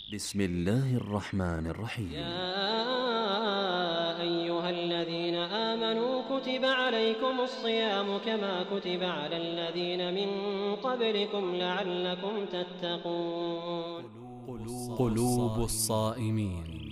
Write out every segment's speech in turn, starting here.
بسم الله الرحمن الرحيم. يا أيها الذين آمنوا كتب عليكم الصيام كما كتب على الذين من قبلكم لعلكم تتقون. قلوب الصائمين.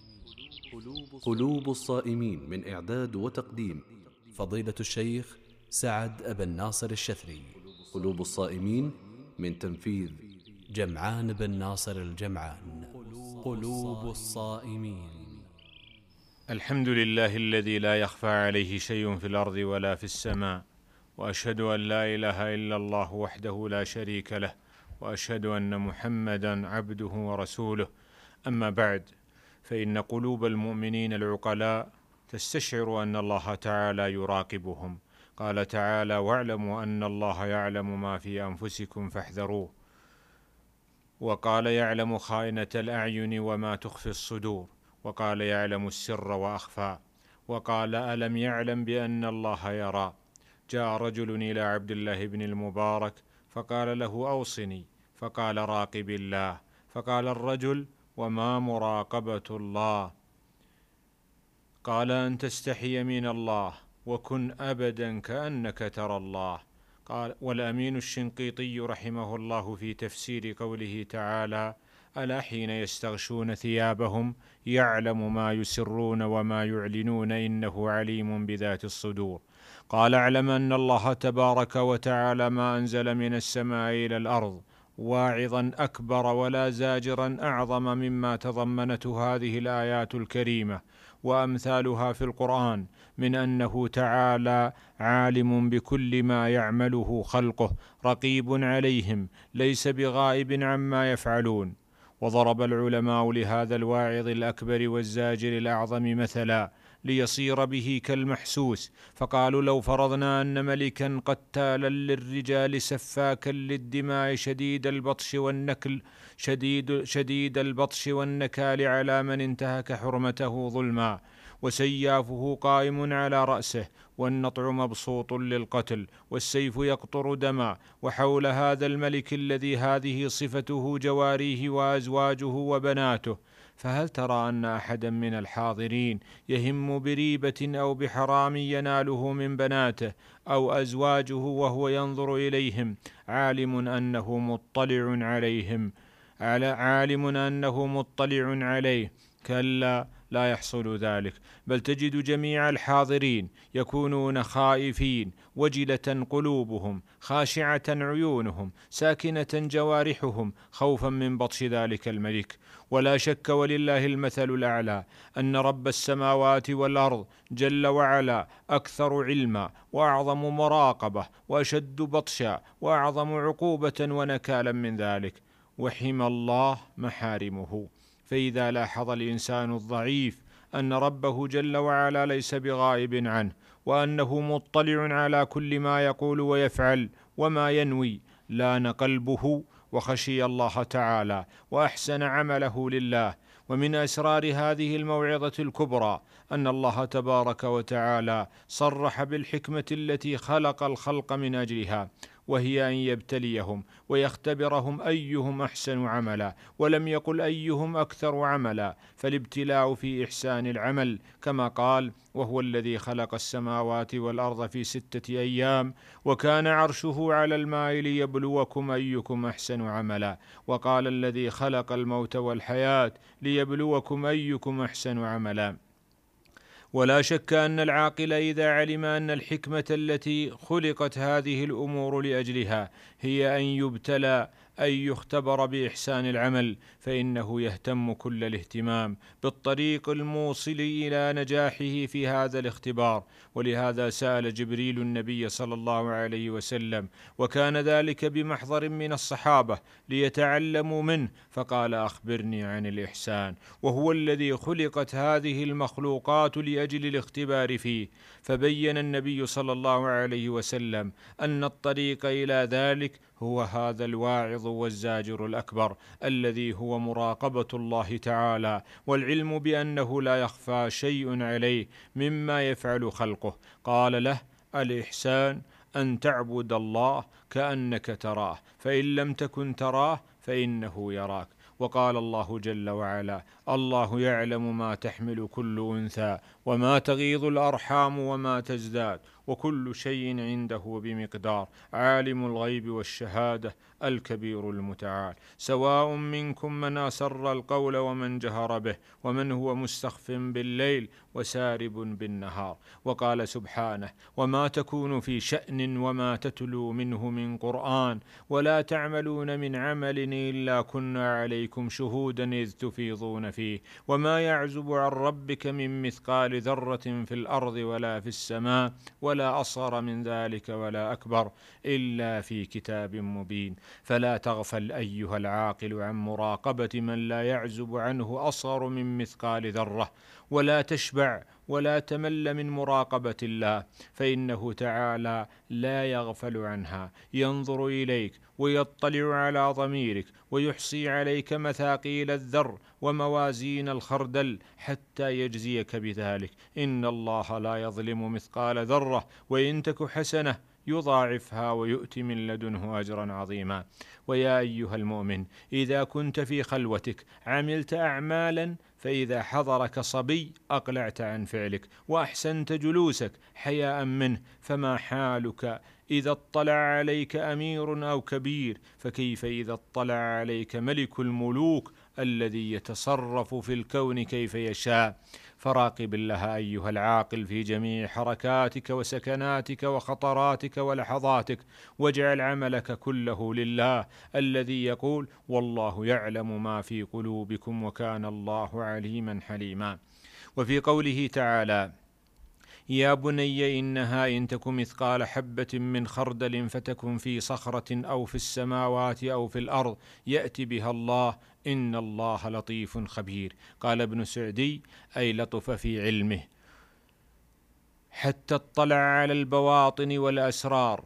قلوب الصائمين من إعداد وتقديم فضيلة الشيخ سعد أبا الناصر الشثري. قلوب الصائمين من تنفيذ جمعان بن ناصر الجمعان. قلوب الصائمين. الحمد لله الذي لا يخفى عليه شيء في الأرض ولا في السماء، وأشهد أن لا إله إلا الله وحده لا شريك له، وأشهد أن محمدا عبده ورسوله. أما بعد، فإن قلوب المؤمنين العقلاء تستشعر أن الله تعالى يراقبهم. قال تعالى: واعلموا أن الله يعلم ما في أنفسكم فاحذروه. وقال: يعلم خائنة الأعين وما تخفي الصدور. وقال: يعلم السر وأخفى. وقال: ألم يعلم بأن الله يرى. جاء رجل إلى عبد الله بن المبارك فقال له: أوصني. فقال: راقب الله. فقال الرجل: وما مراقبة الله؟ قال: أن تستحي من الله وكن أبدا كأنك ترى الله. قال. والأمين الشنقيطي رحمه الله في تفسير قوله تعالى: ألا حين يستغشون ثيابهم يعلم ما يسرون وما يعلنون إنه عليم بذات الصدور. قال: اعلم أن الله تبارك وتعالى ما أنزل من السماء إلى الأرض واعظا أكبر ولا زاجرا أعظم مما تضمنته هذه الآيات الكريمة وأمثالها في القرآن، من أنه تعالى عالم بكل ما يعمله خلقه، رقيب عليهم، ليس بغائب عما يفعلون. وضرب العلماء لهذا الواعظ الأكبر والزاجر الأعظم مثلا ليصير به كالمحسوس، فقالوا: لو فرضنا أن ملكا قتالا للرجال سفاكا للدماء شديد البطش والنكال على من انتهك حرمته ظلما، وسيافه قائم على رأسه، والنطع مبسوط للقتل، والسيف يقطر دما، وحول هذا الملك الذي هذه صفته جواريه وأزواجه وبناته، فهل ترى أن أحدا من الحاضرين يهم بريبة أو بحرام يناله من بناته أو أزواجه وهو ينظر إليهم عالم أنه مطلع عليه؟ كلا، لا يحصل ذلك، بل تجد جميع الحاضرين يكونون خائفين، وجلة قلوبهم، خاشعة عيونهم، ساكنة جوارحهم، خوفا من بطش ذلك الملك. ولا شك ولله المثل الأعلى أن رب السماوات والأرض جل وعلا أكثر علما وأعظم مراقبة وأشد بطشا وأعظم عقوبة ونكالا من ذلك. وحمى الله محارمه. فإذا لاحظ الإنسان الضعيف أن ربه جل وعلا ليس بغائب عنه، وأنه مطلع على كل ما يقول ويفعل وما ينوي، لان قلبه وخشي الله تعالى وأحسن عمله لله. ومن أسرار هذه الموعظة الكبرى أن الله تبارك وتعالى صرح بالحكمة التي خلق الخلق من أجلها، وهي أن يبتليهم ويختبرهم أيهم أحسن عملا، ولم يقل أيهم أكثر عملا، فالابتلاء في إحسان العمل، كما قال: وهو الذي خلق السماوات والأرض في 6 أيام وكان عرشه على الماء ليبلوكم أيكم أحسن عملا. وقال: الذي خلق الموت والحياة ليبلوكم أيكم أحسن عملا. ولا شك أن العاقل إذا علم أن الحكمة التي خلقت هذه الأمور لأجلها هي أن يبتلى، أن يختبر بإحسان العمل، فإنه يهتم كل الاهتمام بالطريق الموصل إلى نجاحه في هذا الاختبار. ولهذا سأل جبريل النبي صلى الله عليه وسلم، وكان ذلك بمحضر من الصحابة ليتعلموا منه، فقال: أخبرني عن الإحسان، وهو الذي خلقت هذه المخلوقات لأجل الاختبار فيه. فبين النبي صلى الله عليه وسلم أن الطريق إلى ذلك هو هذا الواعظ والزاجر الأكبر الذي هو مراقبة الله تعالى، والعلم بأنه لا يخفى شيء عليه مما يفعل خلقه. قال له: الإحسان أن تعبد الله كأنك تراه، فإن لم تكن تراه فإنه يراك. وقال الله جل وعلا: الله يعلم ما تحمل كل أنثى وما تغيض الأرحام وما تزداد وكل شيء عنده بمقدار، عالم الغيب والشهادة الكبير المتعال، سواء منكم من أسر القول ومن جهر به ومن هو مستخف بالليل وسارب بالنهار. وقال سبحانه: وما تكون في شأن وما تتلو منه من قرآن ولا تعملون من عمل إلا كنا عليكم شهودا إذ تفيضون فيه وما يعزب عن ربك من مثقال ذرة في الأرض ولا في السماء ولا أصغر من ذلك ولا أكبر إلا في كتاب مبين. فلا تغفل أيها العاقل عن مراقبة من لا يعزب عنه أصغر من مثقال ذرة، ولا تشبع ولا تمل من مراقبة الله، فإنه تعالى لا يغفل عنها، ينظر إليك ويطلع على ضميرك ويحصي عليك مثاقيل الذر وموازين الخردل حتى يجزيك بذلك. إن الله لا يظلم مثقال ذرة وإن تك حسنة يضاعفها ويؤتي من لدنه أجرا عظيما. ويا أيها المؤمن، إذا كنت في خلوتك عملت أعمالا، فإذا حضرك صبي أقلعت عن فعلك وأحسنت جلوسك حياء منه، فما حالك إذا اطلع عليك أمير أو كبير؟ فكيف إذا اطلع عليك ملك الملوك الذي يتصرف في الكون كيف يشاء؟ فراقب الله أيها العاقل في جميع حركاتك وسكناتك وخطراتك ولحظاتك، واجعل عملك كله لله الذي يقول: والله يعلم ما في قلوبكم وكان الله عليما حليما. وفي قوله تعالى: يا بني إنها إن تك مثقال حبة من خردل فتكن في صخرة أو في السماوات أو في الأرض يأتي بها الله إن الله لطيف خبير. قال ابن سعدي: أي لطف في علمه حتى اطلع على البواطن والأسرار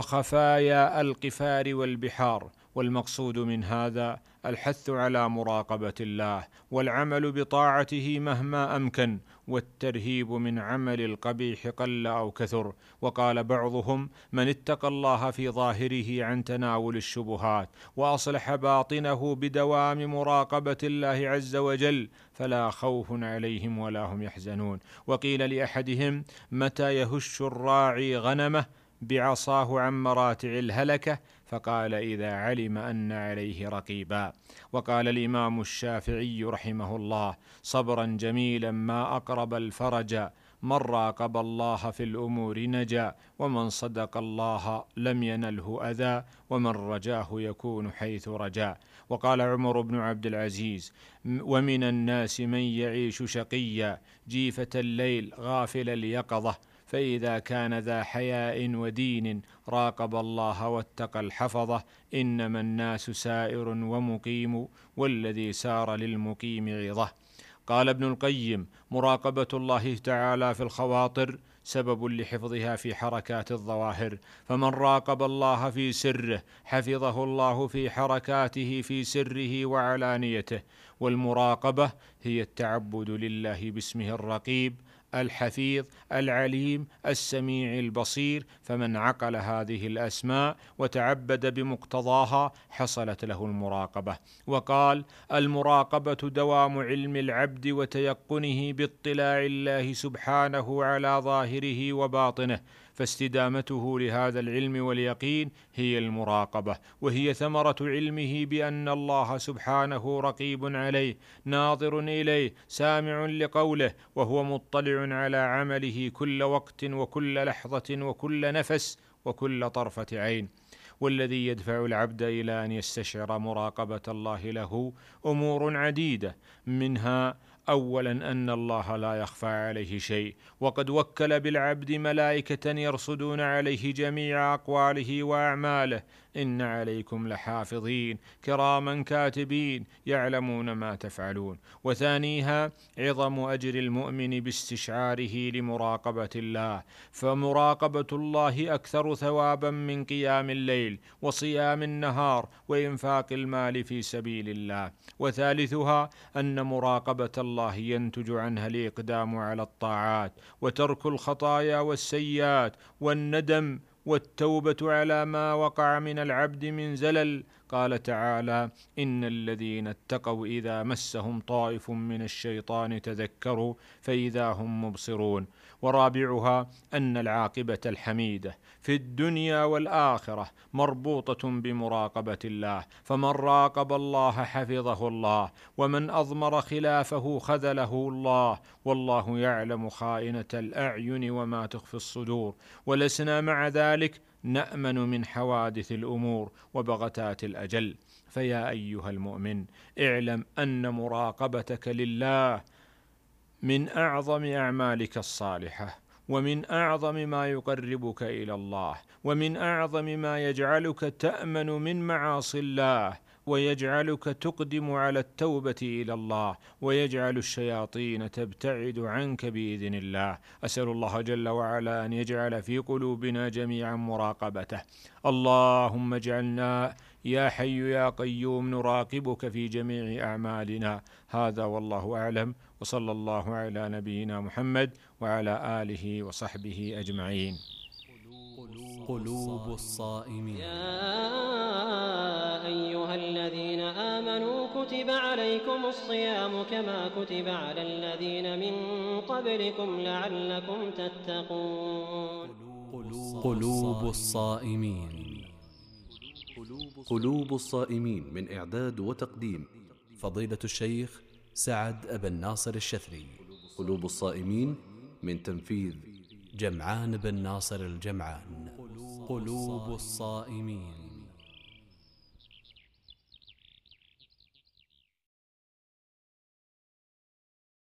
وخفايا القفار والبحار. والمقصود من هذا الحث على مراقبة الله والعمل بطاعته مهما أمكن، والترهيب من عمل القبيح قل أو كثر. وقال بعضهم: من اتقى الله في ظاهره عن تناول الشبهات وأصلح باطنه بدوام مراقبة الله عز وجل فلا خوف عليهم ولا هم يحزنون. وقيل لأحدهم: متى يهش الراعي غنمه بعصاه عن مراتع الهلكة؟ فقال: إذا علم أن عليه رقيبا. وقال الإمام الشافعي رحمه الله: صبرا جميلا ما أقرب الفرج، من راقب الله في الأمور نجا، ومن صدق الله لم ينله أذى، ومن رجاه يكون حيث رجا. وقال عمر بن عبد العزيز: ومن الناس من يعيش شقيا جيفة الليل غافل اليقظة، فإذا كان ذا حياء ودين راقب الله واتقى الحفظة، إنما الناس سائر ومقيم، والذي سار للمقيم عظة. قال ابن القيم: مراقبة الله تعالى في الخواطر سبب لحفظها في حركات الظواهر، فمن راقب الله في سره حفظه الله في حركاته في سره وعلانيته. والمراقبة هي التعبد لله باسمه الرقيب الحفيظ العليم السميع البصير، فمن عقل هذه الأسماء وتعبد بمقتضاها حصلت له المراقبة. وقال: المراقبة دوام علم العبد وتيقنه باطلاع الله سبحانه على ظاهره وباطنه، فاستدامته لهذا العلم واليقين هي المراقبة، وهي ثمرة علمه بأن الله سبحانه رقيب عليه ناظر إليه سامع لقوله، وهو مطلع على عمله كل وقت وكل لحظة وكل نفس وكل طرفة عين. والذي يدفع العبد إلى أن يستشعر مراقبة الله له أمور عديدة، منها أولا أن الله لا يخفى عليه شيء، وقد وكل بالعبد ملائكة يرصدون عليه جميع أقواله وأعماله: إن عليكم لحافظين كراما كاتبين يعلمون ما تفعلون. وثانيها عظم أجر المؤمن باستشعاره لمراقبة الله، فمراقبة الله أكثر ثوابا من قيام الليل وصيام النهار وإنفاق المال في سبيل الله. وثالثها أن مراقبة الله ينتج عنها الإقدام على الطاعات وترك الخطايا والسيئات والندم والتوبة على ما وقع من العبد من زلل، قال تعالى: إن الذين اتقوا إذا مسهم طائف من الشيطان تذكروا فإذا هم مبصرون. ورابعها أن العاقبة الحميدة في الدنيا والآخرة مربوطة بمراقبة الله، فمن راقب الله حفظه الله، ومن أضمر خلافه خذله الله، والله يعلم خائنة الأعين وما تخفي الصدور. ولسنا مع ذلك نأمن من حوادث الأمور وبغتات الأجل. فيا أيها المؤمن، اعلم أن مراقبتك لله من أعظم أعمالك الصالحة، ومن أعظم ما يقربك إلى الله، ومن أعظم ما يجعلك تأمن من معاصي الله، ويجعلك تقدم على التوبة إلى الله، ويجعل الشياطين تبتعد عنك بإذن الله. أسأل الله جل وعلا أن يجعل في قلوبنا جميعا مراقبته. اللهم اجعلنا يا حي يا قيوم نراقبك في جميع أعمالنا. هذا والله أعلم، وصلى الله على نبينا محمد وعلى آله وصحبه أجمعين. قلوب الصائمين. يا أيها الذين آمنوا كتب عليكم الصيام كما كتب على الذين من قبلكم لعلكم تتقون. قلوب الصائمين. قلوب الصائمين من إعداد وتقديم فضيلة الشيخ سعد أبا الناصر الشثري. قلوب الصائمين من تنفيذ جمعان بن ناصر الجمعان. قلوب الصائمين.